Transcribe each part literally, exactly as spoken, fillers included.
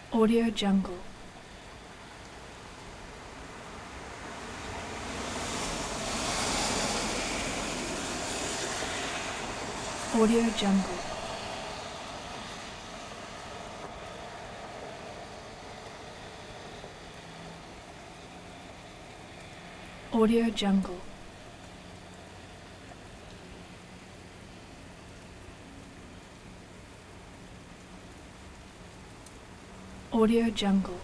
Audio Jungle. Audio Jungle. Audio Jungle. Audio Jungle.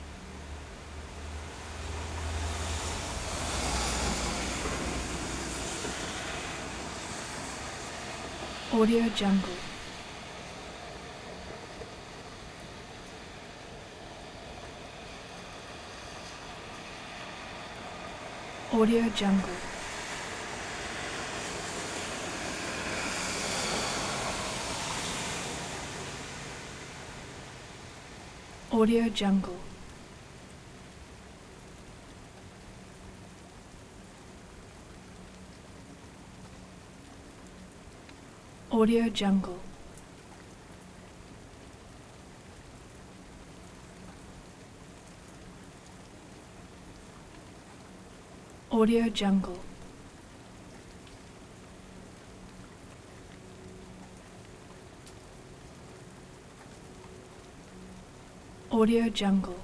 Audio Jungle. Audio Jungle. Audio Jungle. Audio Jungle. Audio Jungle. Audio Jungle.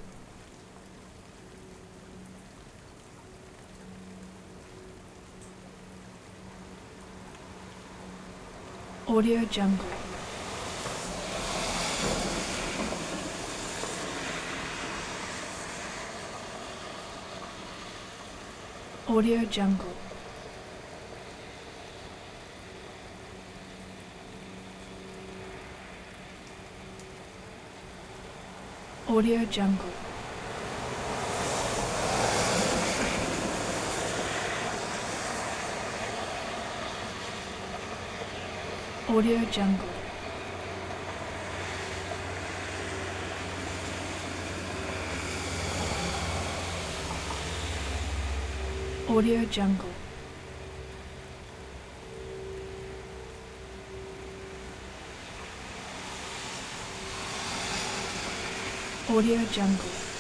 Audio Jungle. Audio Jungle. Audio Jungle. Audio Jungle. Audio Jungle. Audio Jungle.